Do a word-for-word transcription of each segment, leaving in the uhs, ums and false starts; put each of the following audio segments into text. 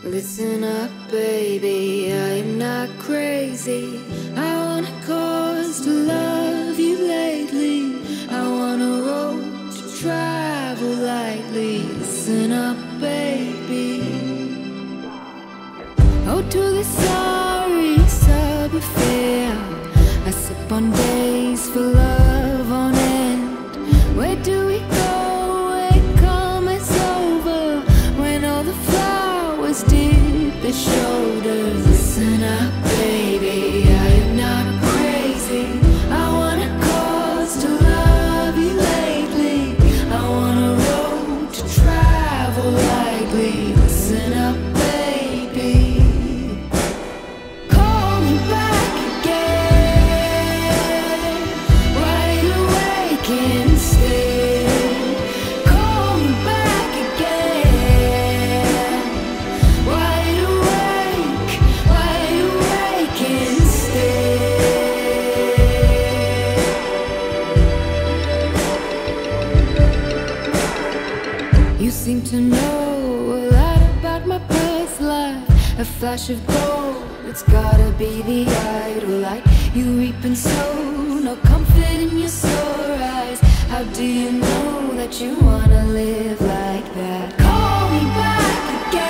Listen up, baby, I am not crazy. I want a cause to love you lately. I want a road to travel lightly. Listen up, baby. Oh, to the sorry sub affair. I sip on days for love on end. Where do we go when come's over? When all the flowers dip their shoulders. Listen up, baby, I am not crazy. I want a cause to love you lately. I want a road to travel lightly. Listen up, baby. Call me back again, wide awake instead. Call me back again, wide awake, wide awake instead. You seem to know a lot about my past life. A flash of gold, it's gotta be the idol light. You reap and sow, no comfort in your sore eyes. How do you know that you wanna live like that? Call me back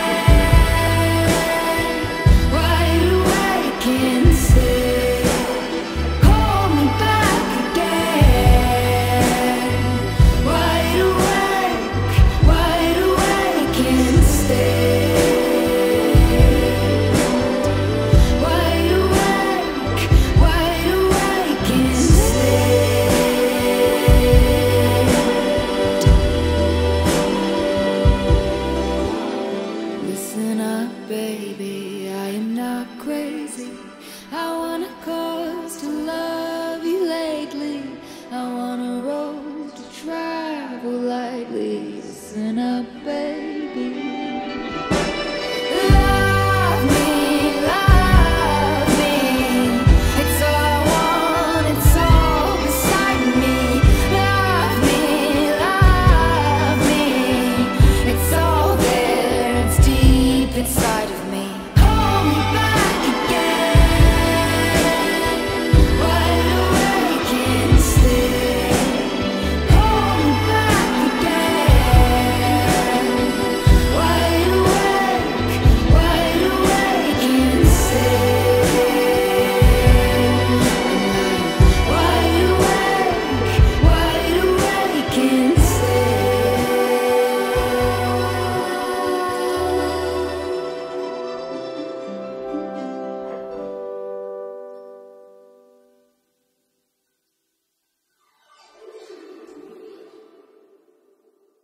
again, wide awake instead. Call me back again, wide awake, wide awake instead. Wide awake, wide awake instead. Listen up, baby, I am not crazy. I wanna call